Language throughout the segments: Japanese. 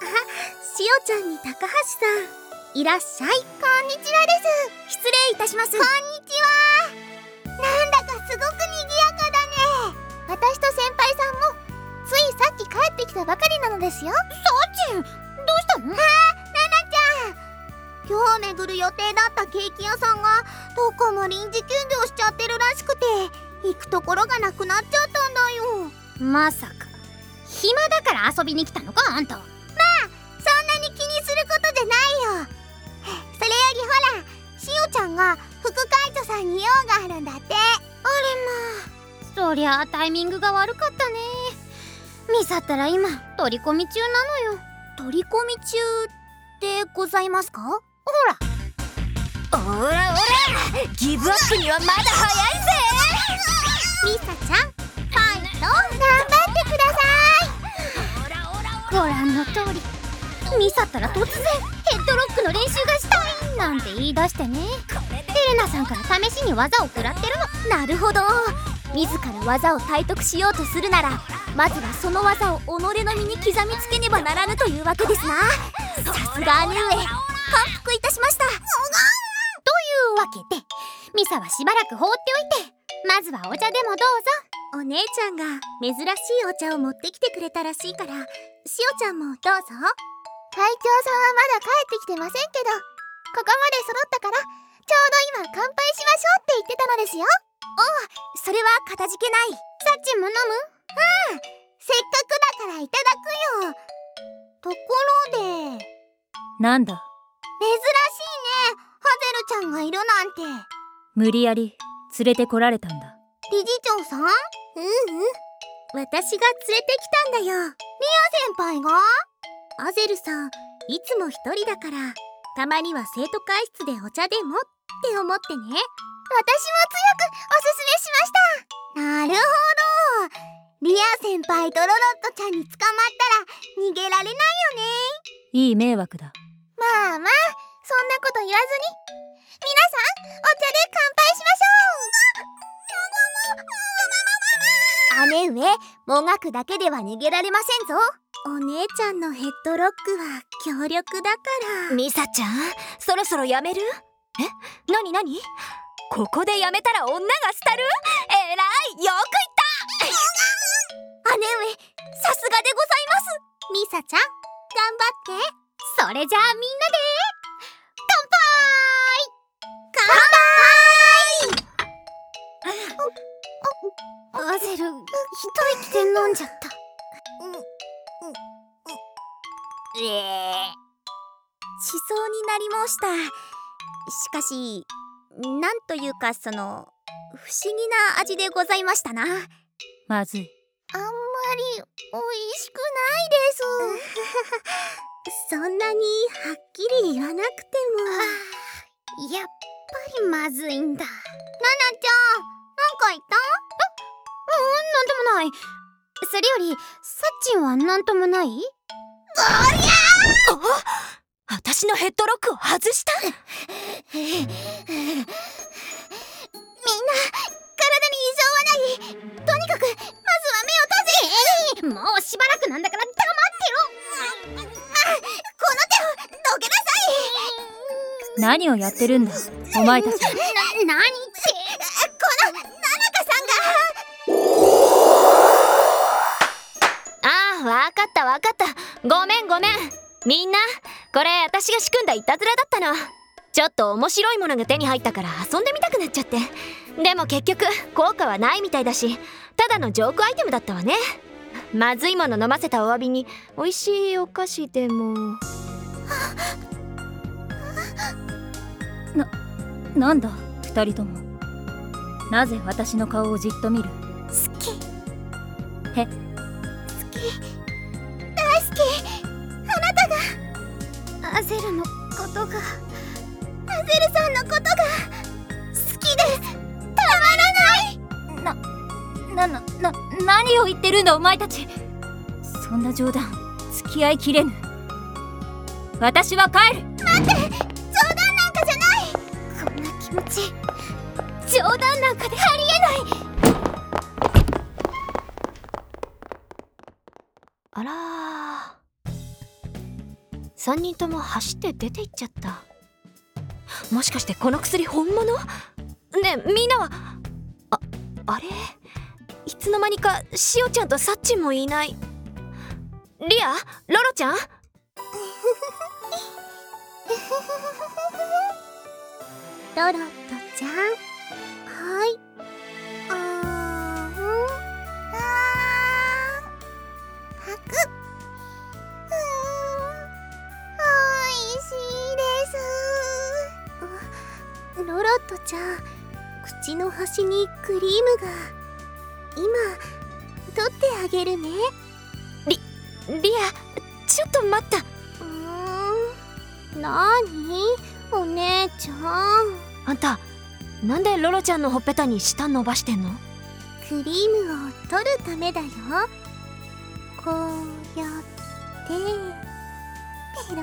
しおちゃんに高橋さん、いらっしゃい。こんにちはです。失礼いたします。こんにちは。なんだかすごく賑やかだね。私と先輩さんもついさっき帰ってきたばかりなのですよ。さちん、どうしたの？ナナちゃん、今日巡る予定だったケーキ屋さんがどこも臨時休業しちゃってるらしくて、行くところがなくなっちゃったんだよ。まさか暇だから遊びに来たのか、あんた。まあそんなに気にすることじゃないよ。それよりほら、しおちゃんが副会長さんに用があるんだって。あれまあ、そりゃあタイミングが悪かったね。ミサったら今取り込み中なのよ。取り込み中でございますか？ほらおらおら、ギブアップにはまだ早いぜ。ミサちゃん、ファイト頑張ってください。ご覧の通り、ミサったら突然ヘッドロックの練習がしたいなんて言い出してね。エレナさんから試しに技を食らってるの。なるほど、自ら技を体得しようとするなら、まずはその技を己の身に刻みつけねばならぬというわけですな。さすが姉上、感服いたしました。というわけで、ミサはしばらく放っておいて、まずはお茶でもどうぞ。お姉ちゃんが珍しいお茶を持ってきてくれたらしいから、しおちゃんもどうぞ。会長さんはまだ帰ってきてませんけど、ここまで揃ったからちょうど今乾杯しましょうって言ってたのですよ。おう、それはかたじけない。さっちんも飲む？うん、せっかくだからいただくよ。ところで、 なんだ？ 珍しいね、ハゼルちゃんがいるなんて。 無理やり連れてこられたんだ。 理事長さん？私が連れてきたんだよ。リア先輩が？アゼルさん、いつも一人だからたまには生徒会室でお茶でもって思ってね。私も強くおすすめしました。なるほど、リア先輩とロロットちゃんに捕まったら逃げられないよね。 いい迷惑だ。 まあまあ、そんなこと言わずに、皆さんお茶で乾杯しましょう。姉上、もがくだけでは逃げられませんぞ。お姉ちゃんのヘッドロックは強力だから。 ミサちゃん、そろそろやめる？なになに？ここでやめたら女が廃る？えらい、よく言った。 姉上、さすがでございます。ミサちゃん、頑張って。それじゃあみんなで乾杯！アゼル、一息で飲んじゃった。しそうになりました。しかし、なんというか不思議な味でございましたな。 まずい。 あんまりおいしくないです。そんなにはっきり言わなくても。やっぱりまずいんだ。ナナちゃん、なんか言った？なんともない。それより、サッチンはなんともない？おりゃー！ 私のヘッドロックを外した？ みんな、体に異常はない。とにかく、まずは目を閉じ。もうしばらくなんだから黙ってろ。この手をどけなさい。 何をやってるんだ、お前たち。 何って、このナナカさんが。 ああ、わかったわかった。ごめん。みんな、これ私が仕組んだいたずらだったの。ちょっと面白いものが手に入ったから遊んでみたくなっちゃって。でも結局効果はないみたいだし、ただのジョークアイテムだったわね。まずいもの飲ませたお詫びに美味しいお菓子でも。 なんだ二人とも。なぜ私の顔をじっと見る？ 好き。 へ？ 好き。大好き。あなたがアゼルのことが、アゼルさんのことが好きでたまらない。 何を言ってるんだお前たち。そんな冗談付き合いきれぬ。私は帰る。 待って、冗談なんかじゃない。こんな気持ち、冗談なんかでありえない。 あらー、 3人とも走って出て行っちゃった。もしかしてこの薬本物？ねえみんなはあれ、いつの間にかしおちゃんとサッチンもいない。リア、ロロちゃんロロットちゃん、はい。パク。おいしいです。ロロットちゃん、口の端にクリームが。今取ってあげるね。 リア、ちょっと待った。 なにお姉ちゃん。 あんたなんでロロちゃんのほっぺたに舌伸ばしてんの？ クリームを取るためだよ。こうやってペロ。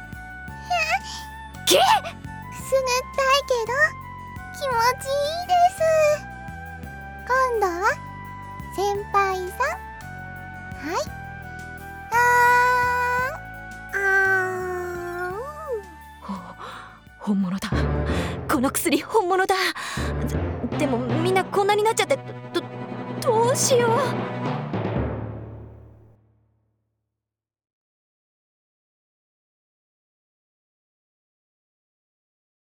けっ、 くすぐったいけど気持ちいいです。今度は先輩さん。はい。 本物だ。この薬本物だ。でもみんなこんなになっちゃってどうしよう。